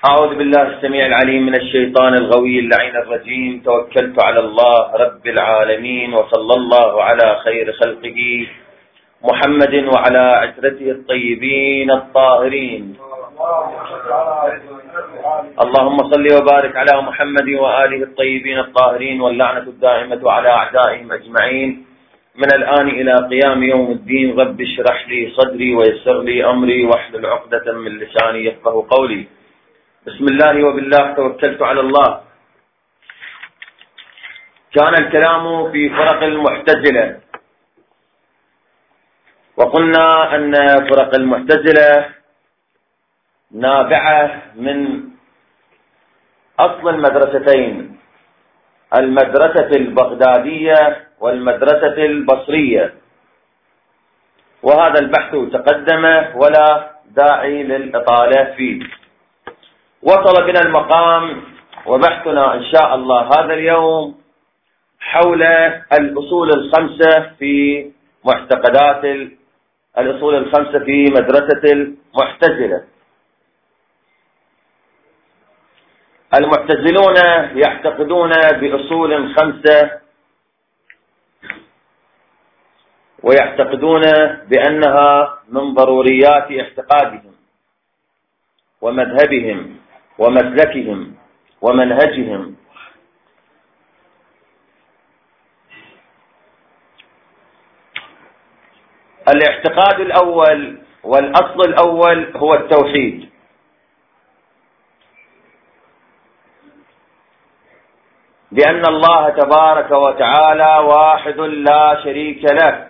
أعوذ بالله السميع العليم من الشيطان الغوي اللعين الرجيم. توكلت على الله رب العالمين، وصلى الله على خير خلقه محمد وعلى عترته الطيبين الطاهرين. اللهم صل وبارك على محمد وآله الطيبين الطاهرين، واللعنة الدائمة على أعدائهم أجمعين من الآن إلى قيام يوم الدين. رب اشرح لي صدري ويسر لي أمري واحلل عقدة من لساني يفقهوا قولي. بسم الله وبالله توكلت على الله. كان الكلام في فرق المعتزلة، وقلنا أن فرق المعتزلة نابعة من أصل المدرستين، المدرسة البغدادية والمدرسة البصرية، وهذا البحث تقدم ولا داعي للإطالة فيه. وصل بنا المقام وبحثنا إن شاء الله هذا اليوم حول الأصول الخمسة في معتقدات الأصول الخمسة في مدرسة المعتزلة. المعتزلون يعتقدون بأصول خمسة، ويعتقدون بأنها من ضروريات اعتقادهم ومذهبهم ومسلكهم ومنهجهم. الاعتقاد الأول والأصل الأول هو التوحيد، بأن الله تبارك وتعالى واحد لا شريك له،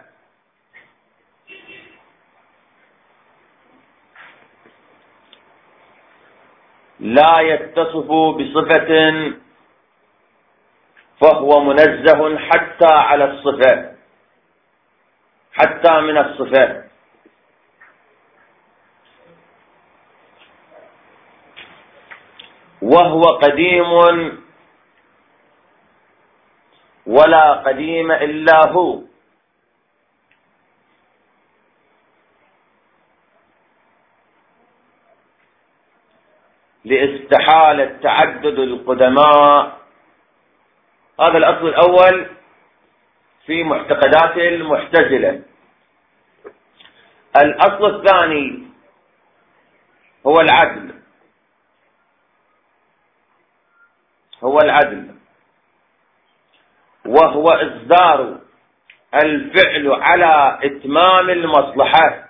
لا يتصف بصفة فهو منزه حتى على الصفة، حتى من الصفات. وهو قديم ولا قديم إلا هو، لاستحالة تعدد القدماء. هذا الأصل الأول في معتقدات المعتزلة. الأصل الثاني هو العدل، وهو إصدار الفعل على إتمام المصلحة،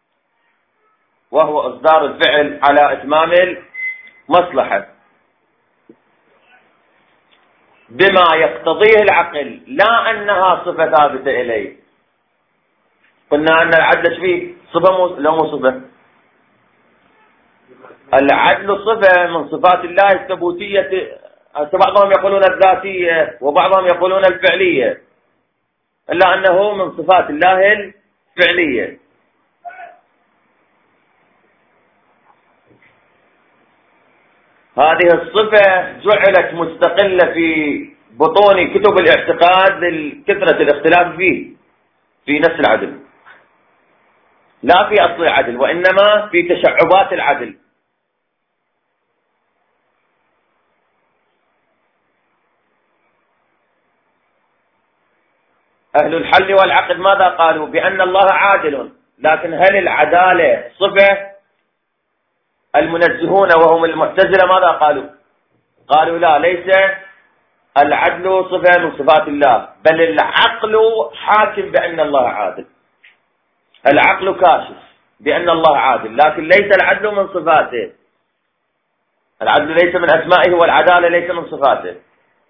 بما يقتضيه العقل، لا أنها صفة ثابتة إليه. قلنا أن العدل فيه صفة لا مو صفة. العدل صفة من صفات الله الثبوتية، بعضهم يقولون الذاتية وبعضهم يقولون الفعلية، إلا أنه من صفات الله الفعلية. هذه الصفة جعلت مستقلة في بطون كتب الاعتقاد لكثرة الاختلاف فيه في نفس العدل، لا في أصل العدل، وإنما في تشعبات العدل. أهل الحل والعقد ماذا قالوا؟ بأن الله عادل، لكن هل العدالة صفة؟ المنزهون وهم المعتزلة ماذا قالوا؟ قالوا لا، ليس العدل صفة من صفات الله، بل العقل حاكم بأن الله عادل. العقل كاشف بأن الله عادل، لكن ليس العدل من صفاته. العدل ليس من أسمائه، والعدالة ليس من صفاته.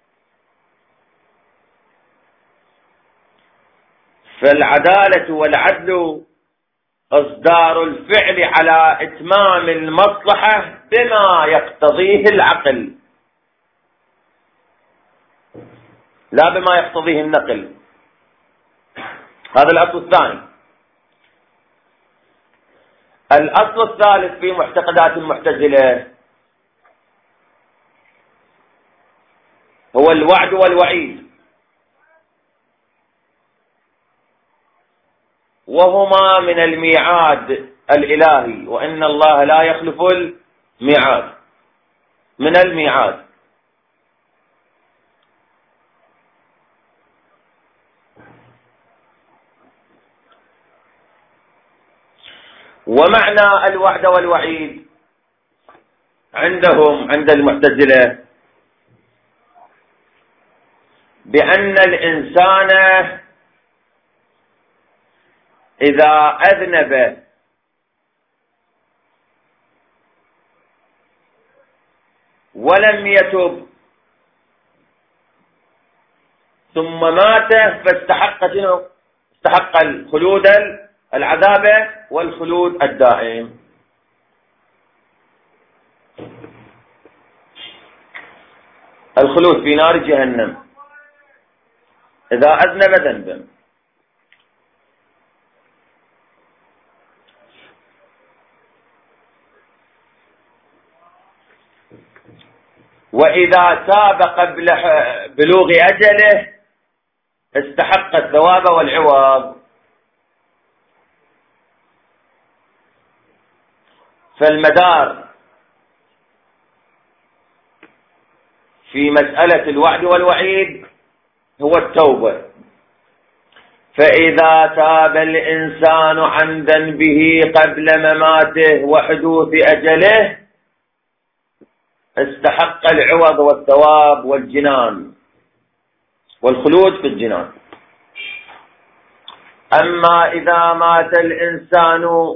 فالعدالة والعدل إصدار الفعل على إتمام المصلحة بما يقتضيه العقل، لا بما يقتضيه النقل. هذا الأصل الثاني. الأصل الثالث في معتقدات المعتزلة هو الوعد والوعيد، وهما من الميعاد الإلهي، وإن الله لا يخلف الميعاد. من الميعاد. ومعنى الوعد والوعيد عندهم عند المعتزلة بأن الإنسان إذا أذنب ولم يتب ثم مات فاستحق شنو؟ استحق الخلود العذاب والخلود الدائم. الخلود في نار جهنم إذا أذنب ذنبا. وإذا تاب قبل بلوغ أجله استحق الثواب والعوض. فالمدار في مسألة الوعد والوعيد هو التوبة. فإذا تاب الإنسان عن ذنبه قبل مماته وحدوث أجله استحق العوض والثواب والجنان والخلود في الجنان. أما إذا مات الإنسان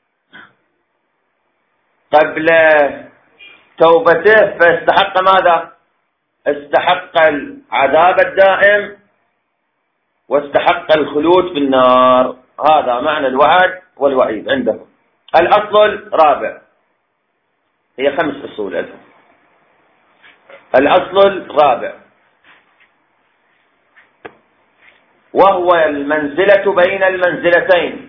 قبل توبته فاستحق ماذا؟ استحق العذاب الدائم واستحق الخلود في النار. هذا معنى الوعد والوعيد عندهم. الأصل الرابع، هي 5 أصول لهم. الأصل الرابع وهو المنزلة بين المنزلتين.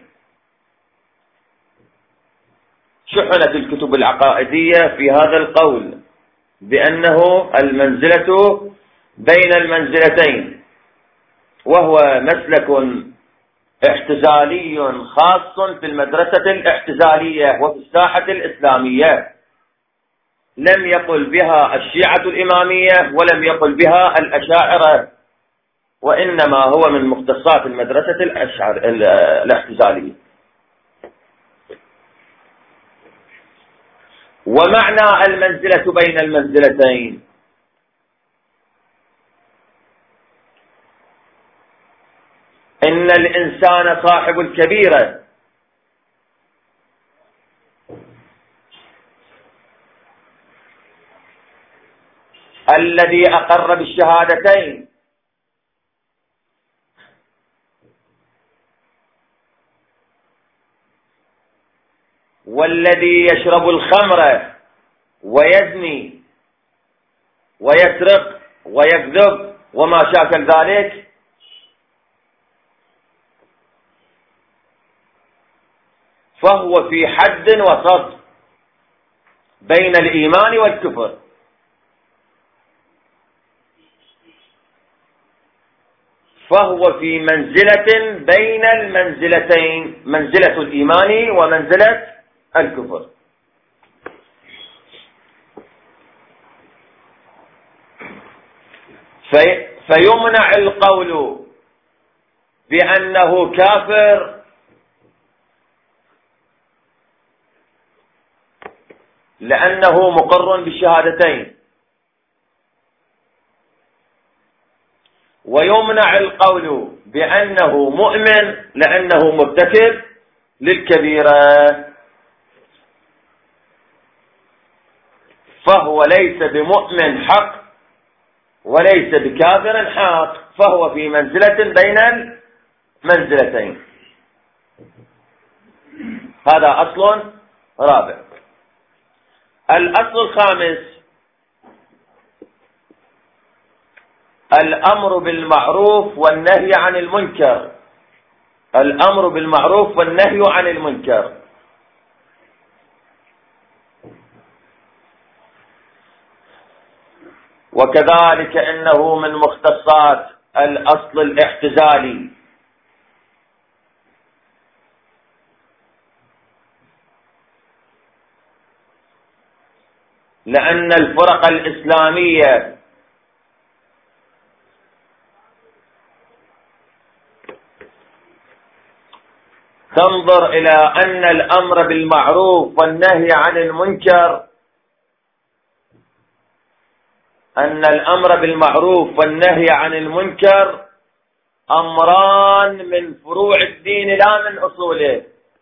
شحنت الكتب العقائدية في هذا القول بأنه المنزلة بين المنزلتين، وهو مسلك احتزالي خاص في المدرسة الاحتزالية وفي الساحة الإسلامية. لم يقل بها الشيعة الإمامية ولم يقل بها الأشاعرة، وإنما هو من مختصات المدرسة الاحتزالية. ومعنى المنزلة بين المنزلتين إن الإنسان صاحب الكبيرة الذي أقر بالشهادتين والذي يشرب الخمر ويزني ويسرق ويكذب وما شاكل ذلك فهو في حد وسط بين الإيمان والكفر. فهو في منزلة بين المنزلتين، منزلة الإيمان ومنزلة الكفر. فيمنع القول بأنه كافر لأنه مقر بالشهادتين، ويمنع القول بأنه مؤمن لأنه مرتكب للكبيرة. فهو ليس بمؤمن حق وليس بكافر حق، فهو في منزلة بين المنزلتين. هذا أصل رابع. الأصل الخامس الأمر بالمعروف والنهي عن المنكر. الأمر بالمعروف والنهي عن المنكر. وكذلك إنه من مختصات الأصل الاحتزالي. لأن الفرق الإسلامية تنظر إلى أن الأمر بالمعروف والنهي عن المنكر أمران من فروع الدين لا من أصوله.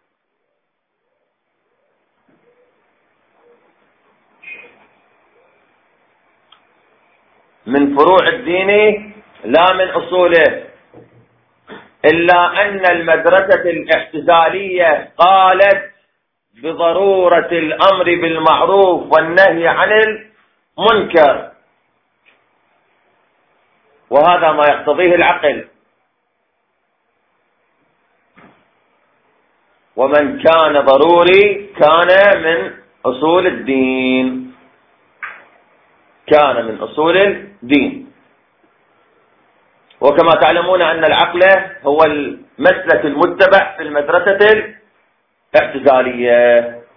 من فروع الدين لا من أصوله، إلا أن المدرسة الاعتزالية قالت بضرورة الأمر بالمعروف والنهي عن المنكر، وهذا ما يقتضيه العقل. ومن كان ضروري كان من أصول الدين، كان من أصول الدين. وكما تعلمون أن العقل هو المسلك المتبع في المدرسة الاعتزالية.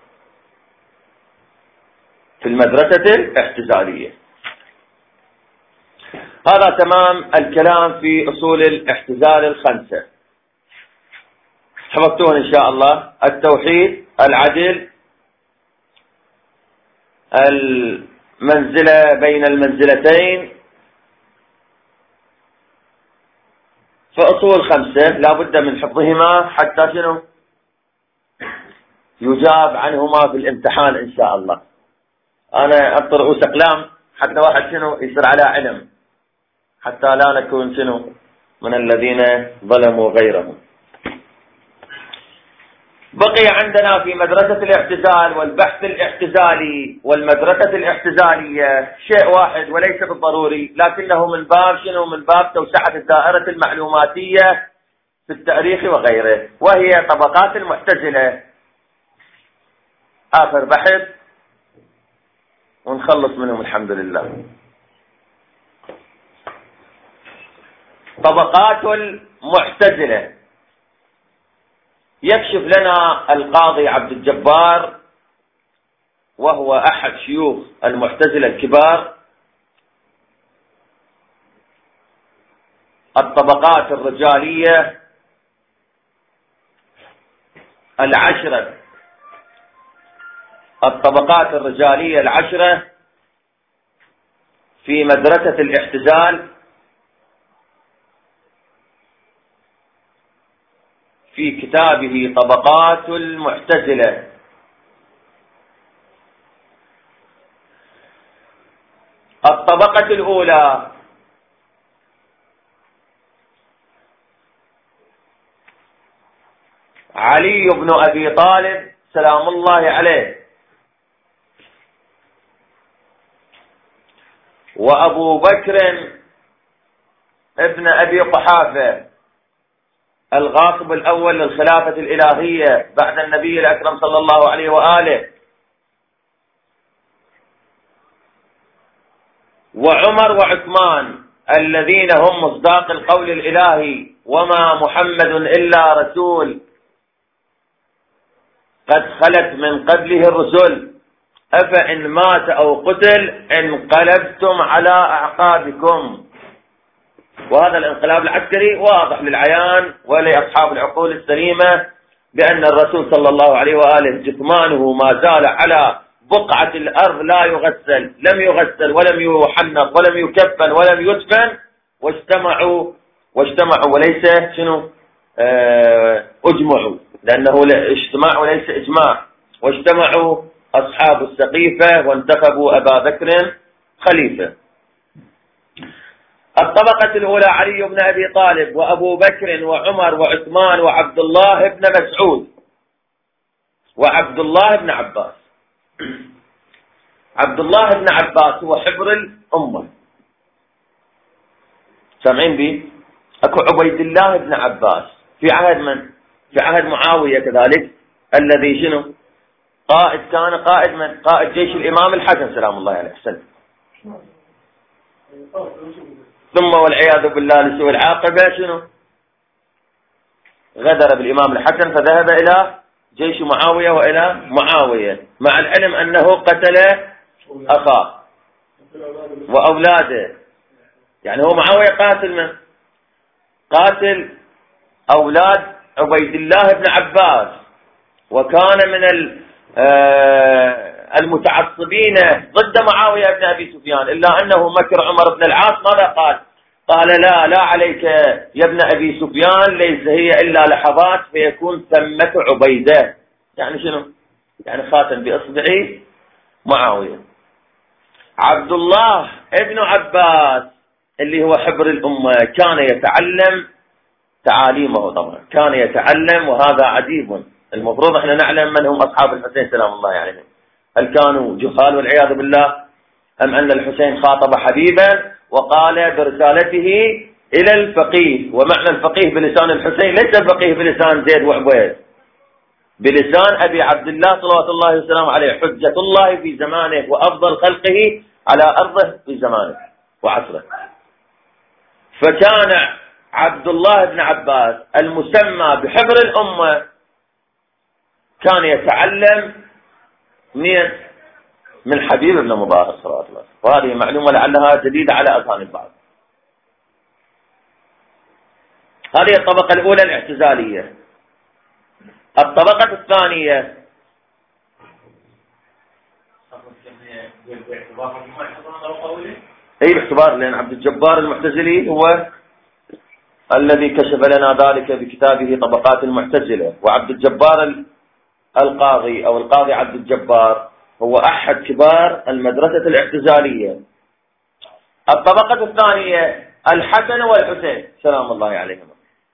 هذا تمام الكلام في أصول الاعتزال الخمسة. حفظتون إن شاء الله: التوحيد، العدل، المنزلة بين المنزلتين. فأصول خمسة لا بد من حفظهما حتى شنو يجاب عنهما في الامتحان إن شاء الله. أنا أبطر رؤوس أقلام حتى واحد شنو يصير على علم، حتى لا نكون شنو من الذين ظلموا غيرهم. بقي عندنا في مدرسة الاعتزال والبحث الاعتزالي والمدرسة الاعتزالية شيء واحد وليس بالضروري، لكنه من باب شنو؟ من باب توسعة الدائرة المعلوماتية في التاريخ وغيره، وهي طبقات المعتزلة. آخر بحث ونخلص منهم الحمد لله. طبقات المعتزلة يكشف لنا القاضي عبد الجبار، وهو أحد شيوخ المعتزلة الكبار، الطبقات الرجالية العشرة، الطبقات الرجالية العشرة في مدرسة الاعتزال، في كتابه طبقات المعتزلة. الطبقة الأولى علي بن أبي طالب سلام الله عليه، وأبو بكر ابن أبي قحافة الغاصب الأول للخلافة الإلهية بعد النبي الأكرم صلى الله عليه وآله، وعمر وعثمان الذين هم مصداق القول الإلهي: وما محمد إلا رسول قد خلت من قبله الرسل أفإن مات أو قتل انقلبتم على أعقابكم. وهذا الانقلاب العسكري واضح للعيان ولأصحاب العقول السليمة بأن الرسول صلى الله عليه وآله جثمانه ما زال على بقعة الأرض لا يغسل، لم يغسل ولم يحنط ولم يكفن ولم يدفن، واجتمعوا وليس شنو اجمعوا، لأنه اجتماع وليس إجماع. واجتمعوا أصحاب السقيفة وانتخبوا أبا بكر خليفة. الطبقة الأولى علي بن أبي طالب وأبو بكر وعمر وعثمان وعبد الله بن مسعود وعبد الله بن عباس. عبد الله بن عباس هو حبر الأمة، سامعين بي؟ أكو عبيد الله بن عباس في عهد من؟ في عهد معاوية كذلك، الذي شنو؟ كان قائد من؟ قائد جيش الإمام الحسن سلام الله عليه وسلم. ثم والعياذ بالله لسوء العاقبة شنو؟ غدر بالإمام الحسن فذهب إلى جيش معاوية وإلى معاوية، مع العلم أنه قتل أخاه وأولاده. يعني هو معاوية قاتل من؟ قاتل أولاد عبيد الله بن عباس، وكان من المتعصبين ضد معاوية بن أبي سفيان، إلا أنه مكر عمر بن العاص. ماذا قال؟ قال لا عليك يا ابن أبي سفيان، ليس هي إلا لحظات فيكون ثمة عبيدة. يعني شنو؟ يعني خاتم بإصبعي معاوية. عبد الله ابن عباس اللي هو حبر الأمة كان يتعلم تعاليمه، طبعا كان يتعلم، وهذا عجيب. المفروض احنا نعلم من هم أصحاب الحسين سلام الله عليهم. هل كانوا جهال والعياذ بالله، أم أن الحسين خاطب حبيبا وقال برسالته إلى الفقيه؟ ومعنى الفقيه بلسان الحسين ليس الفقيه بلسان زيد وعبيد، بلسان أبي عبد الله صلوات الله وسلامه عليه، حجة الله في زمانه وأفضل خلقه على أرضه في زمانه وعصره. فكان عبد الله بن عباس المسمى بحبر الأمة كان يتعلم من حبيب بن مبارك صلوات الله، وهذه معلومة لعلها جديدة على أذهان البعض. هذه الطبقة الأولى الاعتزالية. الطبقة الثانية أي باعتبار، لأن عبد الجبار المعتزلي هو الذي كشف لنا ذلك بكتابه طبقات المعتزلة، وعبد الجبار القاضي أو القاضي عبد الجبار هو أحد كبار المدرسة الاعتزالية. الطبقة الثانية الحسن والحسين سلام الله عليهما.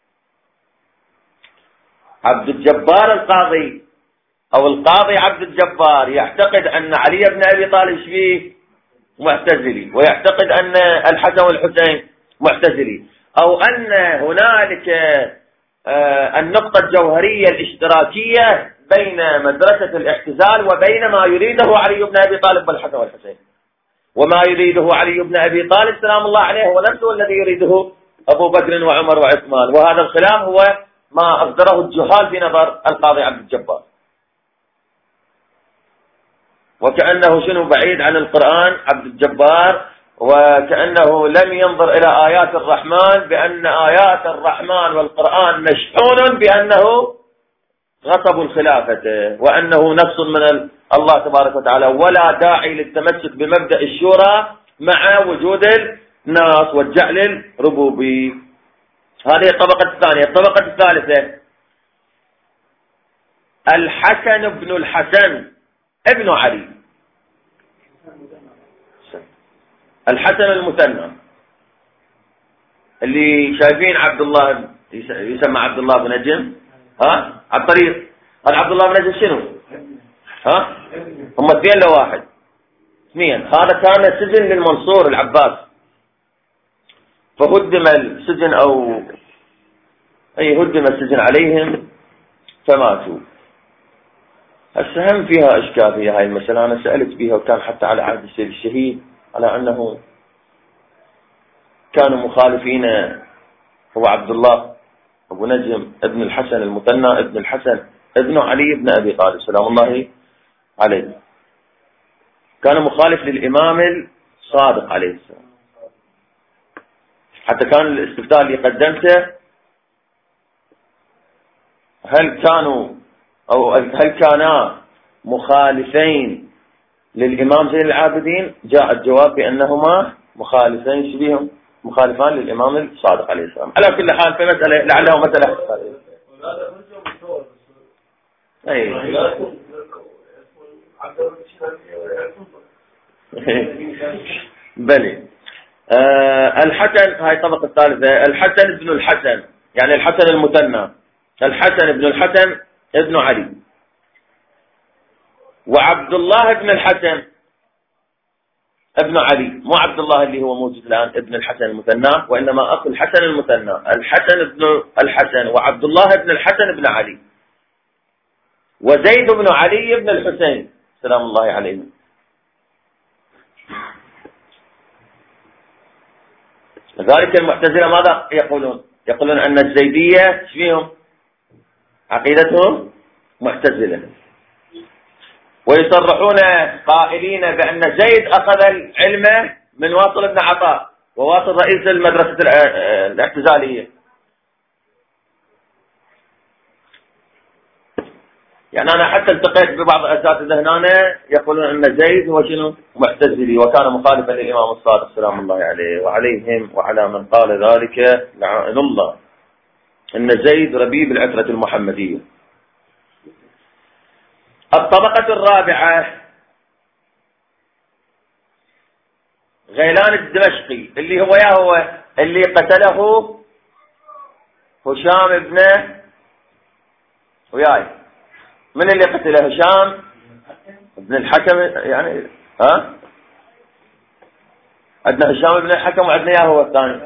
عبد الجبار القاضي أو القاضي عبد الجبار يعتقد أن علي بن أبي طالب شبيه معتزلي، ويعتقد أن الحسن والحسين معتزلي، أو أن هنالك النقطة الجوهرية الاشتراكية بين مدرسة الاعتزال وبين ما يريده علي بن أبي طالب والحسن والحسين. وما يريده علي بن أبي طالب سلام الله عليه هو نفسه الذي يريده أبو بكر وعمر وعثمان، وهذا الخلاف هو ما أصدره الجهال في نظر القاضي عبد الجبار. وكأنه شنو بعيد عن القرآن عبد الجبار، وكأنه لم ينظر إلى آيات الرحمن بأن آيات الرحمن والقرآن مشحون بأنه غصب الخلافة، وأنه نفس من الله تبارك وتعالى، ولا داعي للتمسك بمبدأ الشورى مع وجود الناس والجعل الربوبي. هذه الطبقة الثانية. الطبقة الثالثة الحسن بن الحسن ابن علي، الحسن المثنى، اللي شايفين عبد الله يسمى عبد الله بن نجم، ها على الطريق. قال عبد الله بن نجم شنو؟ ها هم اثنين لو واحد؟ اثنين. هذا كان سجن للمنصور العباس، فهدم السجن أو هدم السجن عليهم فماتوا. السهم فيها إشكال في هاي المسألة، أنا سألت بها، وكان حتى على عهد السيد الشهيد على أنه كانوا مخالفين. هو عبد الله أبو نجم ابن الحسن المثنى ابن الحسن ابن علي بن أبي طالب سلام الله عليه، كان مخالف للإمام الصادق عليه السلام. حتى كان الاستفتاء اللي قدمته هل كانا مخالفين للإمام زين العابدين، جاء الجواب بأنهما مخالفين شبيهم مخالفان للإمام الصادق عليه السلام. على كل حال في مسألة لعله مسألة بلي. الحسن هاي الطبقة الثالثة، الحسن بن الحسن يعني الحسن المثنى، الحسن بن الحسن ابن علي، وعبد الله بن الحسن ابن علي، مو عبد الله اللي هو موجود الآن ابن الحسن المثنى، وإنما أخو الحسن المثنى، الحسن بن الحسن وعبد الله بن الحسن بن علي، وزيد بن علي بن الحسين سلام الله عليهم. لذلك المعتزلة ماذا يقولون؟ يقولون أن الزيدية فيهم عقيدتهم معتزلة. ويصرحون قائلين بأن زيد أخذ العلم من واصل بن عطاء، وواصل رئيس المدرسة الاعتزالية. يعني أنا حتى التقيت ببعض الأساتذة هنا يقولون أن زيد هو شنو؟ معتزلي، وكان مخالفا للإمام الصادق سلام الله عليه، وعليهم وعلى من قال ذلك لعائن الله، أن زيد ربيب العترة المحمدية. الطبقة الرابعة غيلان الدمشقي، اللي هو اللي قتله هشام بن وياي. من اللي قتله؟ هشام بن الحكم. يعني عندنا هشام بن الحكم، وعندنا يا هو الثاني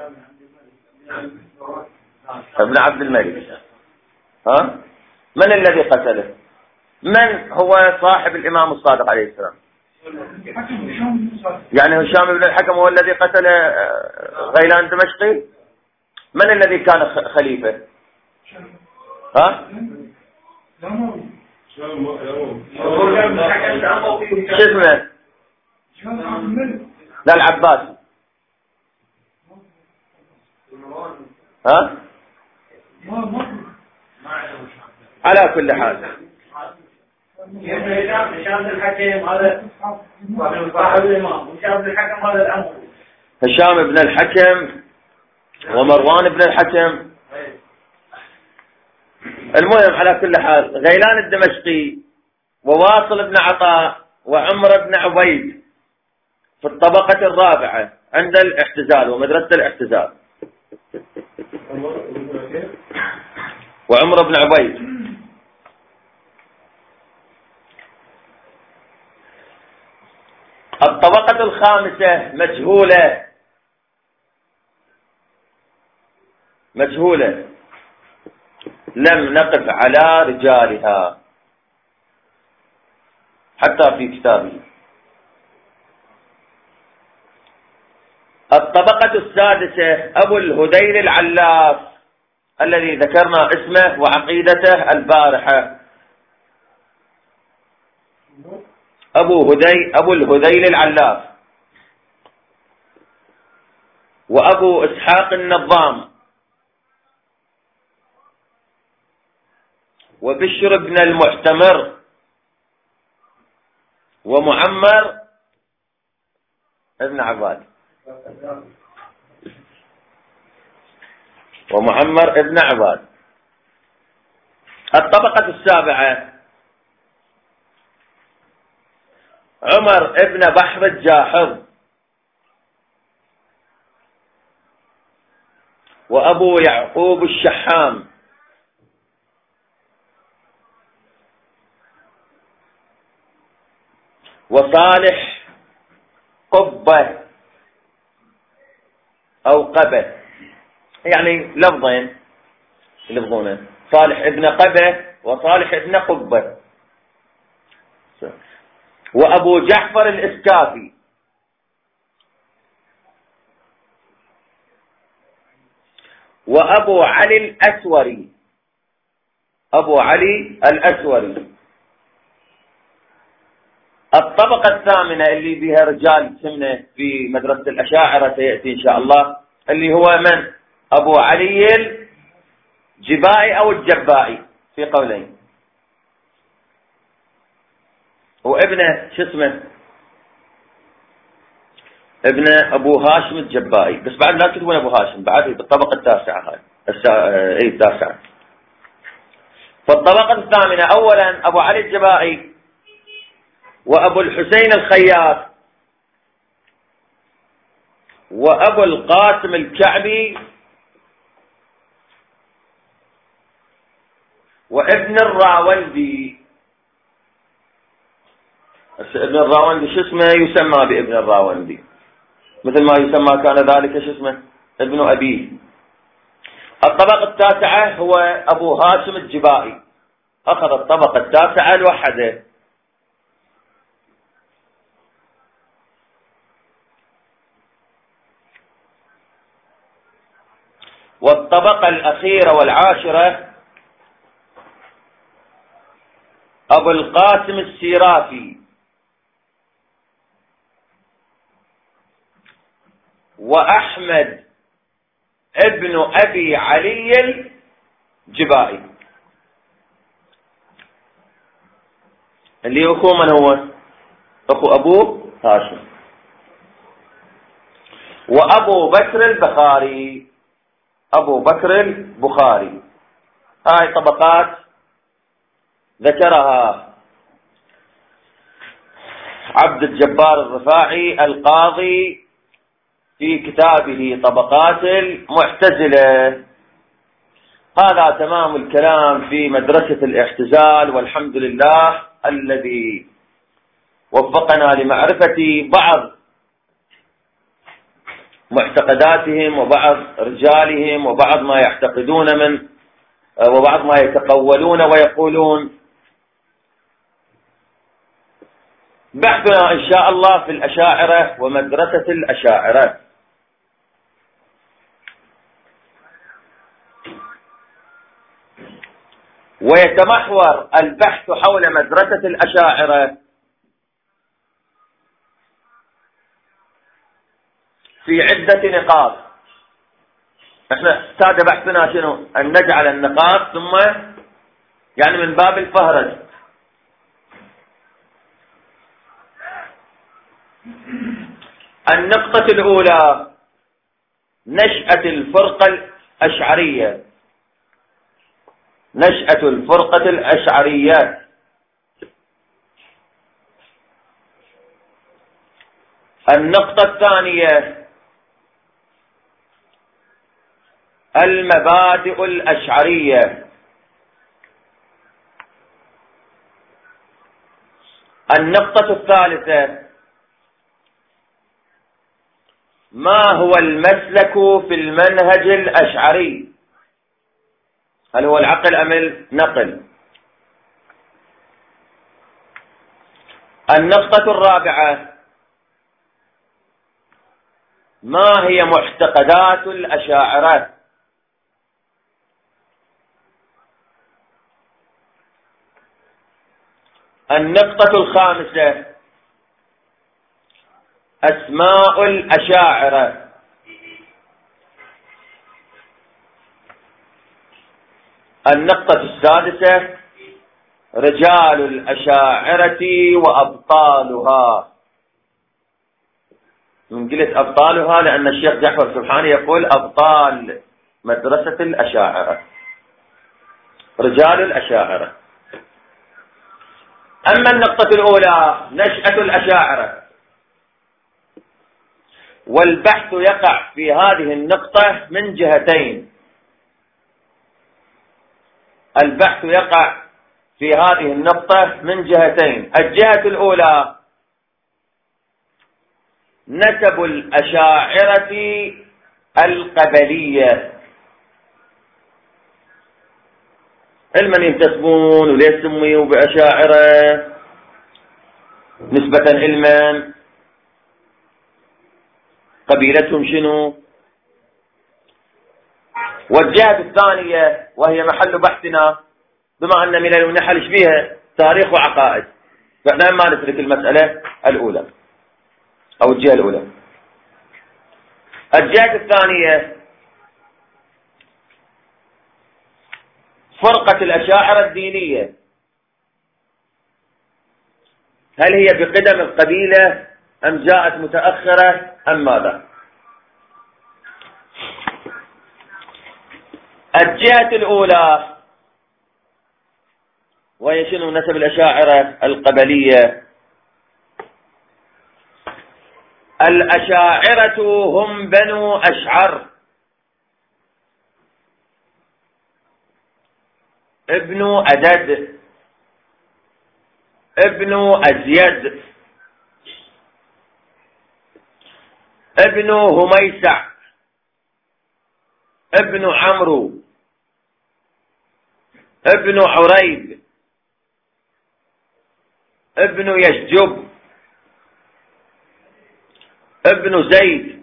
ابن عبد الملك. من الذي قتله؟ من هو صاحب الإمام الصادق عليه السلام؟ يعني هشام بن الحكم هو الذي قتل غيلان الدمشقي؟ من الذي كان خليفة؟ شو اسمه؟ لا، العباسي. على كل حال هشام بن الحكم ومروان بن الحكم. المهم على كل حال غيلان الدمشقي وواصل بن عطاء وعمر بن عبيد في الطبقة الرابعة عند الاعتزال ومدرسة الاعتزال. وعمر بن عبيد. الطبقة الخامسة مجهولة لم نقف على رجالها حتى في كتابه. الطبقة السادسة أبو الهذيل العلاف، الذي ذكرنا اسمه وعقيدته البارحة. أبو الهذيل العلاف، وأبو إسحاق النظام، وبشر بن المعتمر، ومعمر ابن عباد. الطبقة السابعة عمر ابن بحر الجاحظ، وأبو يعقوب الشحام، وصالح قبة أو قبة، يعني لفظين يلفظونه، صالح ابن قبة وصالح ابن قبة. وأبو جعفر الإسكافي، وأبو علي الأسوري. الطبقة الثامنة اللي بها رجال سمنة في مدرسة الأشاعرة سيأتي إن شاء الله، اللي هو من؟ أبو علي الجبائي أو الجبائي في قولين، وابنه شو اسمه؟ ابن أبو هاشم الجبائي. بس بعد لا تكتبون أبو هاشم، بعد بالطبقة التاسعة هاي التاسعة. فالطبقة الثامنة أولا أبو علي الجبائي، وأبو الحسين الخياط، وأبو القاسم الكعبي، وابن الراوندي. ابن الراوندي شو اسمه؟ يسمى بابن الراوندي، مثل ما يسمى كان ذلك شو اسمه؟ ابن أبيه. الطبقة التاسعة هو أبو هاشم الجبائي، أخذ الطبقة التاسعة لوحده. والطبقة الأخيرة والعاشرة أبو أبو القاسم السيرافي وأحمد ابن أبي علي الجبائي، اللي أخوه من هو؟ أخو أبو هاشم. وأبو بكر البخاري، أبو بكر البخاري. هاي طبقات ذكرها عبد الجبار الرفاعي القاضي في كتابه طبقات المعتزلة. هذا تمام الكلام في مدرسة الاعتزال، والحمد لله الذي وفقنا لمعرفة بعض معتقداتهم وبعض رجالهم وبعض ما يعتقدون وبعض ما يتقولون ويقولون. بحثنا إن شاء الله في الأشاعرة ومدرسة الأشاعرة. ويتمحور البحث حول مدرسة الأشاعرة في عدة نقاط. احنا سادة بحثنا شنو؟ أن نجعل النقاط ثم يعني من باب الفهرس. النقطة الأولى نشأة الفرقة الأشعرية، نشأة الفرقة الأشعرية. النقطة الثانية المبادئ الأشعرية. النقطة الثالثة ما هو المسلك في المنهج الأشعري؟ هل هو العقل أم النقل؟ النقطة الرابعة ما هي معتقدات الأشاعرة؟ النقطة الخامسة أسماء الأشاعرة. النقطة السادسة رجال الأشاعرة وأبطالها. من قلت أبطالها لأن الشيخ جعفر سبحانه يقول أبطال مدرسة الأشاعرة، رجال الأشاعرة. أما النقطة الأولى نشأة الأشاعرة، والبحث يقع في هذه النقطة من جهتين. البحث يقع في هذه النقطة من جهتين. الجهة الأولى نسب الأشاعرة القبلية، علما ينتسبون وليش سميوا بأشاعرة نسبة علما، قبيلتهم شنو. والجهة الثانية وهي محل بحثنا، بما أن من المنحل فيها تاريخ وعقائد، فإحنا ما نترك المسألة الأولى أو الجهة الأولى. الجهة الثانية فرقة الأشاعرة الدينية، هل هي بقدم القبيلة أم جاءت متأخرة أم ماذا؟ الجهة الأولى وهي شنو نسب الأشاعرة القبلية. الأشاعرة هم بنو أشعر ابن أدد ابن أزيد ابن هميسع ابن عمرو ابن عريب ابن يشجب ابن زيد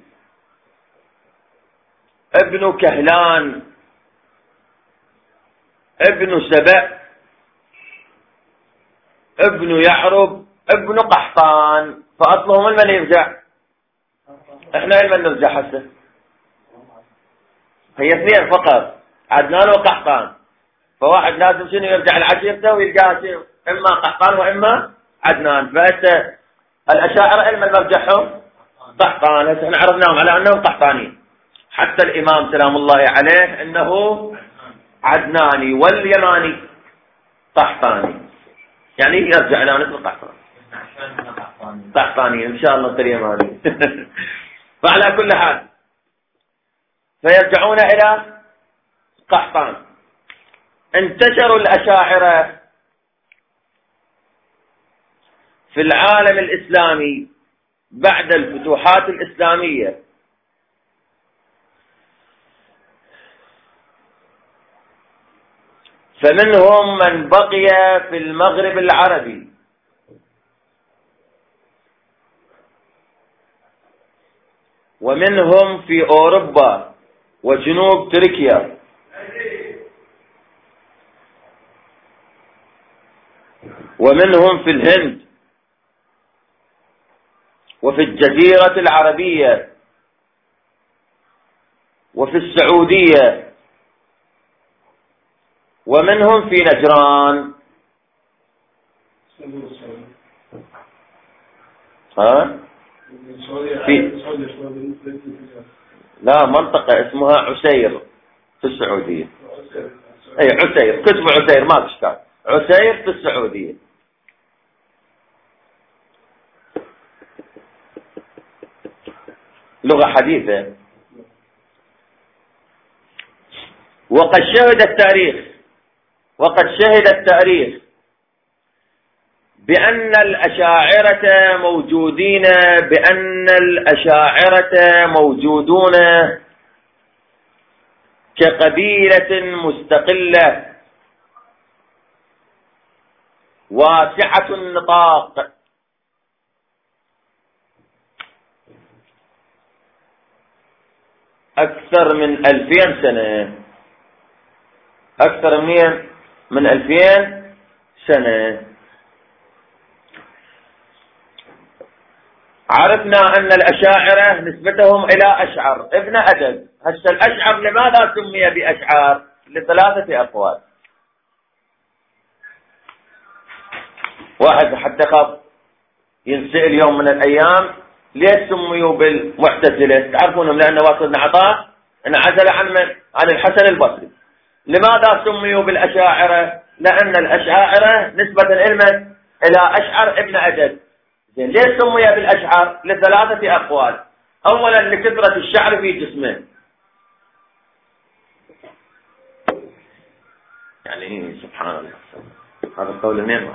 ابن كهلان ابن سبأ ابن يعرب ابن قحطان، فأصلهم من يرجع؟ احنا من نرجع هسه؟ هي اثنين فقط، عدنان وقحطان، فواحد لازم شنو يرجع لعشيرته ويلقاه اما قحطان واما عدنان. فانت الاشاعره من مرجعهم؟ قحطان. هسه احنا عرفناهم على انهم قحطانيين، حتى الامام سلام الله عليه انه عدناني واليماني قحطاني، يعني يرجع الى نسبه قحطان. قحطاني ان شاء الله اليماني. فعلى كل حال فيرجعون الى قحطان. انتشروا الاشاعره في العالم الاسلامي بعد الفتوحات الاسلاميه، فمنهم من بقي في المغرب العربي، ومنهم في أوروبا وجنوب تركيا، ومنهم في الهند وفي الجزيرة العربية وفي السعودية، ومنهم في نجران. لا، منطقة اسمها عسير في السعودية. اي عسير، كتب عسير ما تشتاق، عسير في السعودية. لغة حديثة. وقد شهد التاريخ بأن الأشاعرة موجودون كقبيلة مستقلة واسعة النطاق، أكثر من 2000 سنة، أكثر من 2000 سنة. عرفنا أن الأشاعرة نسبتهم إلى أشعر ابن أدد. هسه الأشعر لماذا سمي بأشعار؟ لثلاثة أقوال. واحد حتى خاف ينسأل يوم من الأيام ليش سميوا بالمعتزلة؟ تعرفونهم لأن واصل بن عطاء انعزل عن الحسن البصري. لماذا سميوا بالأشاعرة؟ لأن الأشاعرة نسبة إلى أشعر ابن أدد. ليش سمي بالأشعر؟ لثلاثة أقوال. أولا لكثرة الشعر في جسمه، يعني سبحان الله، هذا القول منين؟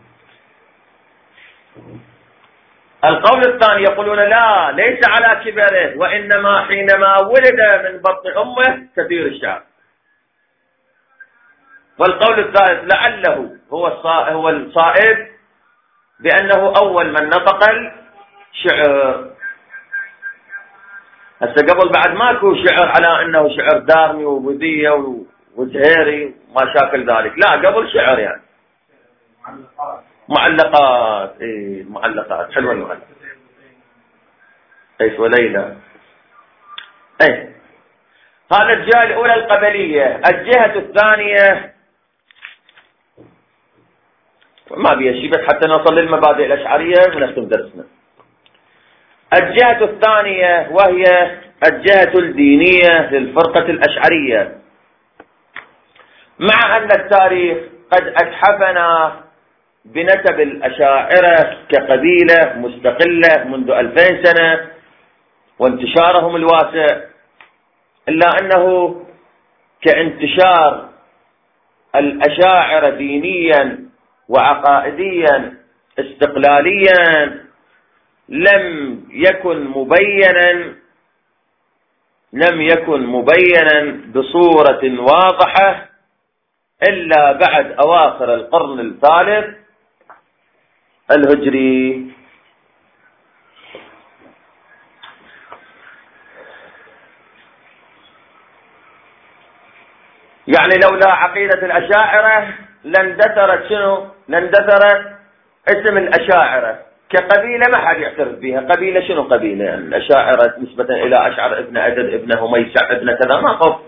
القول الثاني يقولون لا، ليس على كبره، وإنما حينما ولد من بطن أمه كثير الشعر. والقول الثالث لعله هو الصائب بأنه أول من نطق الشعر. هسه قبل بعد ماكو شعر على أنه شعر دارمي وبذية وزهيري ما شاكل ذلك، لا قبل شعر يعني معلقات. ايه معلقات حلوة المعلقات. ايش وليلى. ايه هذا الجهة الأولى القبلية. الجهة الثانية ما بيها شيء بس حتى نوصل للمبادئ الأشعرية ونختم درسنا. الجهة الثانية وهي الجهة الدينية للفرقة الأشعرية. مع أن التاريخ قد أتحفنا بنسب الأشاعرة كقبيلة مستقلة منذ 2000 سنة وانتشارهم الواسع، إلا أنه كانتشار الأشاعرة دينيا وعقائديا استقلاليا لم يكن مبينا بصورة واضحة إلا بعد أواخر القرن الثالث الهجري. يعني لولا عقيدة الأشاعرة لاندثرت اسم الأشاعرة كقبيلة ما حد يعترف بها. قبيلة شنو قبيلة؟ يعني الأشاعرة نسبة إلى أشعر ابن عدد ابن هميسع ابن كذا ما قف،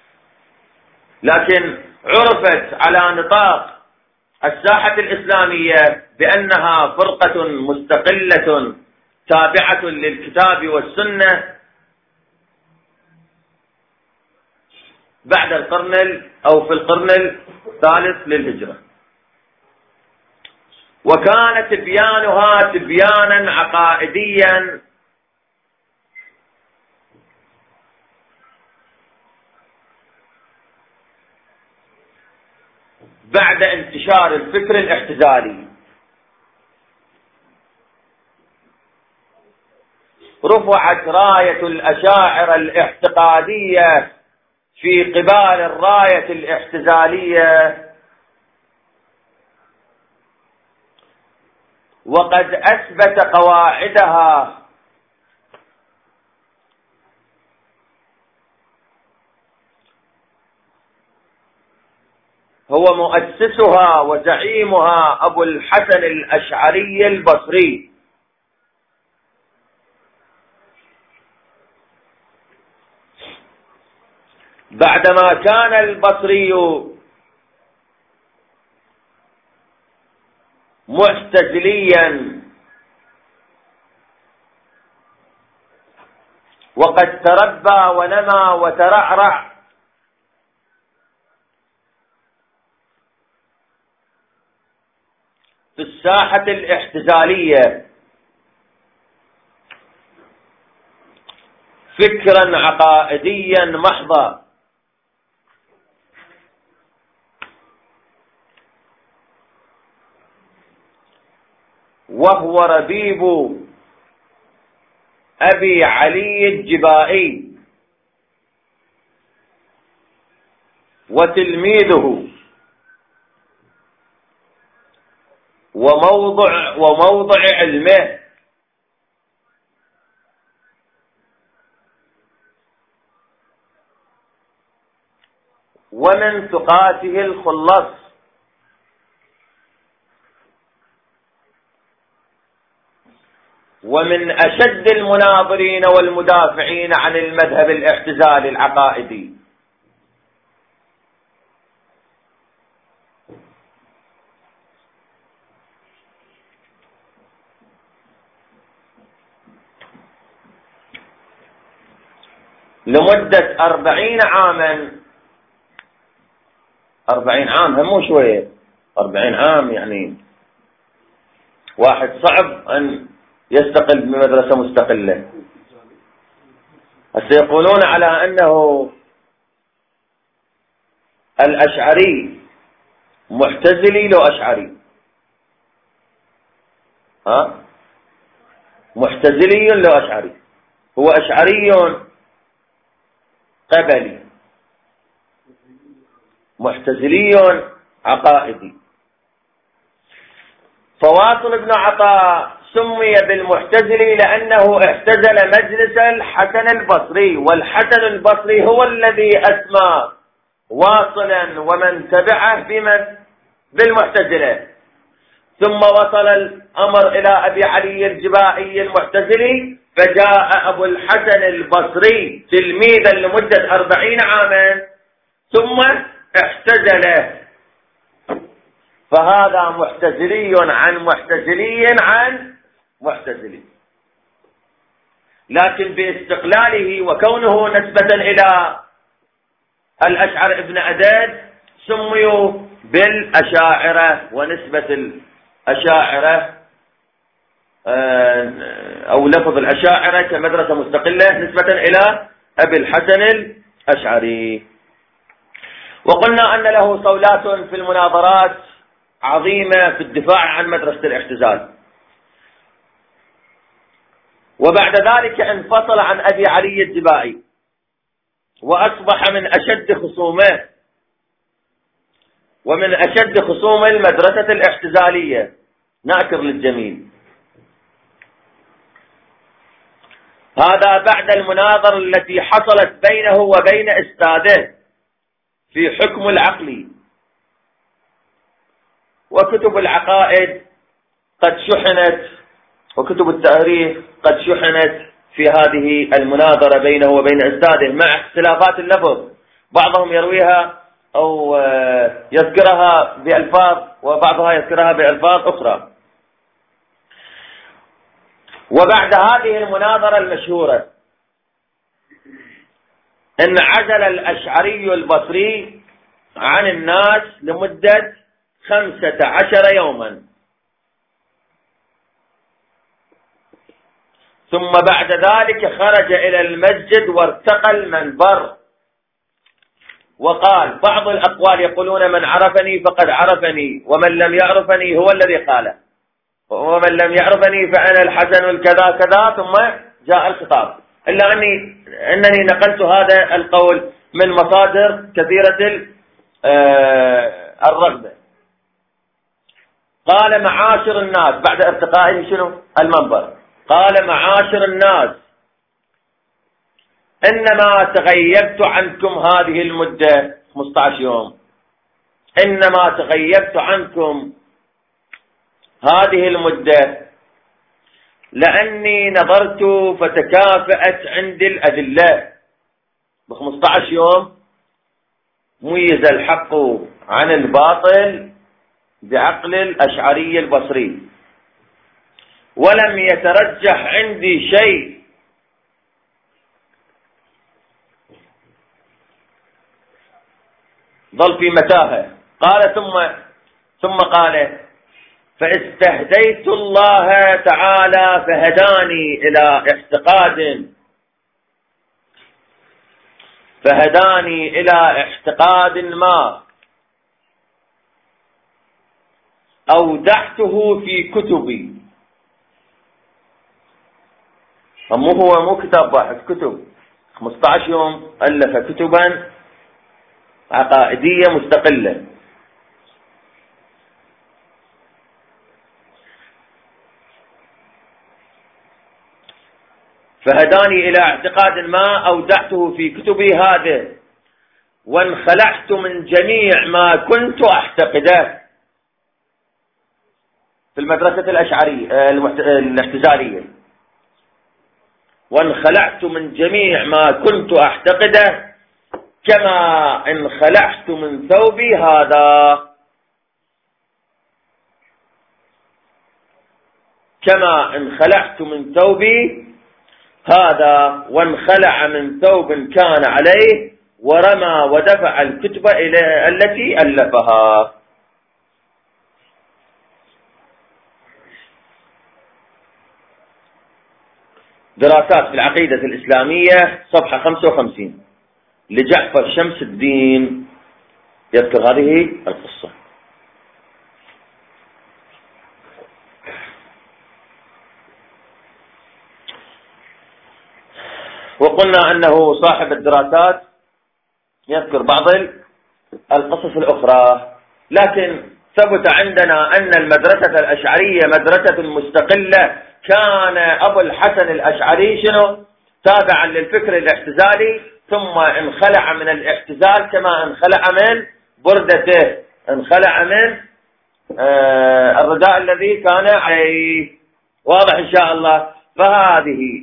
لكن عرفت على نطاق الساحة الإسلامية بأنها فرقة مستقلة تابعة للكتاب والسنة بعد القرن أو في القرن الثالث للهجرة، وكان تبيانها تبيانا عقائديا بعد انتشار الفكر الاعتزالي. رفعت راية الأشاعرة الاعتقادية في قبال الراية الاعتزالية، وقد أثبت قواعدها هو مؤسسها وزعيمها أبو الحسن الأشعري البصري، بعدما كان البصري معتزليا وقد تربى ونمى وترعرع في الساحة الاعتزالية فكرا عقائديا محضا، وهو ربيب أبي علي الجبائي وتلميذه وموضع علمه، ومن ثقاته الخلص، ومن أشد المناظرين والمدافعين عن المذهب الاعتزالي العقائدي. لمدة 40 عاما، 40 عام هم مو شوية، 40 عام يعني واحد صعب أن يستقل بمدرسة مستقلة. سيقولون على أنه الأشعري معتزلي لو أشعري، معتزلي لو أشعري، هو أشعري قبلي معتزلي عقائدي. فواصل بن عطاء سمي بالمعتزلي لأنه اعتزل مجلس الحسن البصري، والحسن البصري هو الذي أسمى واصلا ومن تبعه بالمعتزلة. ثم وصل الأمر إلى أبي علي الجبائي المعتزلي، فجاء أبو الحسن البصري تلميذا لمدة 40 عاما ثم اعتزله، فهذا معتزلي عن معتزلي عن معتزلي، لكن باستقلاله وكونه نسبة إلى الأشعر ابن عدد سميوا بالأشاعرة، ونسبة الأشاعرة أو لفظ الأشاعرة كمدرسة مستقلة نسبة إلى أبي الحسن الأشعري. وقلنا أن له صولات في المناظرات عظيمة في الدفاع عن مدرسة الاعتزال، وبعد ذلك انفصل عن أبي علي الجبائي وأصبح من أشد خصومه ومن أشد خصوم المدرسة الاعتزالية، ناكر للجميل. هذا بعد المناظرة التي حصلت بينه وبين أستاذه في حكم العقل وكتب العقائد قد شحنت، وكتب التاريخ قد شحنت في هذه المناظرة بينه وبين أجداده مع اختلافات اللفظ، بعضهم يرويها أو يذكرها بألفاظ وبعضها يذكرها بألفاظ أخرى. وبعد هذه المناظرة المشهورة انعزل الأشعري البصري عن الناس لمدة 15 يوما، ثم بعد ذلك خرج إلى المسجد وارتقى المنبر وقال. بعض الأقوال يقولون من عرفني فقد عرفني، ومن لم يعرفني هو الذي قال، ومن لم يعرفني فأنا الحسن الكذا كذا، ثم جاء الخطاب. إلا أنني نقلت هذا القول من مصادر كثيرة الرغبة. قال معاشر الناس بعد ارتقائه شنو المنبر، قال معاشر الناس إنما تغيبت عنكم هذه المدة 15 يوم، إنما تغيبت عنكم هذه المدة لأني نظرت فتكافأت عندي الأدلة. ب15 يوم ميز الحق عن الباطل بعقل الأشعري البصري، ولم يترجح عندي شيء. ظل في متاهة. قال ثم قال فاستهديت الله تعالى فهداني إلى اعتقاد ما أودعته في كتبي. هو مو كتاب واحد، كتب. 15 يوم ألف كتبا عقائدية مستقلة. فهداني إلى اعتقاد ما أودعته في كتبي هذا، وانخلعت من جميع ما كنت أعتقده في المدرسة الأشعرية الاعتزالية، وانخلعت من جميع ما كنت أعتقده كما انخلعت من ثوبي هذا، كما انخلعت من ثوبي هذا، وانخلع من ثوب كان عليه، ورمى ودفع الكتب إلى التي ألفها. دراسات في العقيدة الإسلامية صفحة 55 لجعفر شمس الدين يذكر هذه القصة. وقلنا أنه صاحب الدراسات يذكر بعض القصص الأخرى، لكن ثبت عندنا أن المدرسة الأشعرية مدرسة مستقلة. كان أبو الحسن الأشعري شنو؟ تابعا للفكر الاعتزالي، ثم انخلع من الاعتزال كما انخلع من بردته، انخلع من الرداء الذي كان عليه. واضح إن شاء الله. فهذه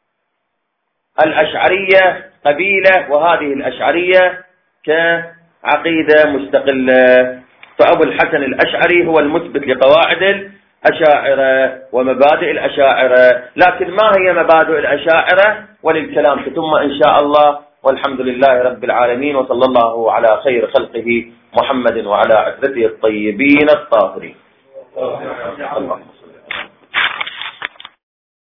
الأشعرية قبيلة، وهذه الأشعرية كعقيدة مستقلة. فأبو الحسن الأشعري هو المثبت لقواعد الأشاعرة ومبادئ الأشاعرة. لكن ما هي مبادئ الأشاعرة؟ وللكلام تتم إن شاء الله. والحمد لله رب العالمين، وصلى الله على خير خلقه محمد وعلى عترته الطيبين الطاهرين.